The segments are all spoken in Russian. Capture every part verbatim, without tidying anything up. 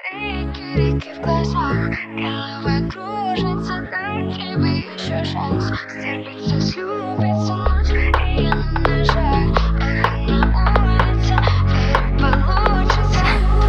Реки, реки в глазах, голова кружится, дай тебе еще шанс. Стерпится, слюбится ночь, и я на ножах. Эхо на улице, верю, получится.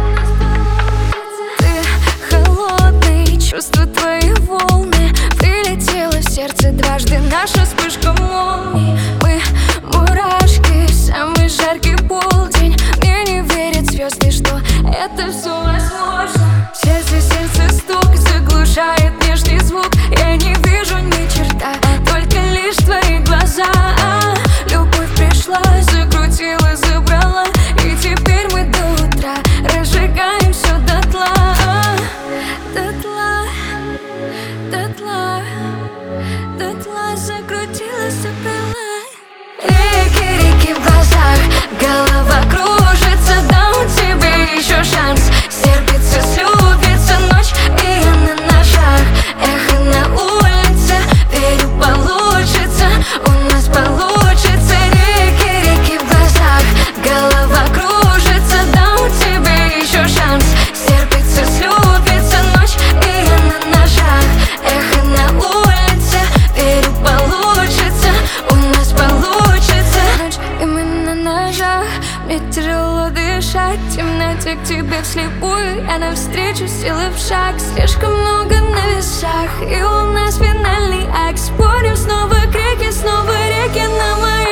Ты холодный, чувства твои волны. Прилетела в сердце дважды наша вспышка молнии. Мы мурашки, самый жаркий полдень. Мне не верят звезды, что это все возможно. Сердце, сердце стук заглушает нежный звук. Я не вижу ни черта, только лишь твои глаза. Любовь пришла, закрутила, забрала, и теперь мы до утра разжигаем все дотла. Дотла, дотла, дотла, закрутила, забрала. Реки, реки в глазах, голова кружится, дам тебе еще шанс. Стерпится, слюбится ночь, и я на ножах. Эхо на улице, верю, получится, у нас получится. Реки, реки в глазах, голова кружится, дам тебе еще шанс. Стерпится, слюбится ночь, и я на ножах. Эхо на улице, верю, получится, у нас получится. Ночь, и мы на ножах, мне тяжело дышать. В темноте к тебе вслепую, я навстречу, силы в шаг. Слишком много на весах, и у нас финальный акт. Спорим, снова крики, снова реки на моих.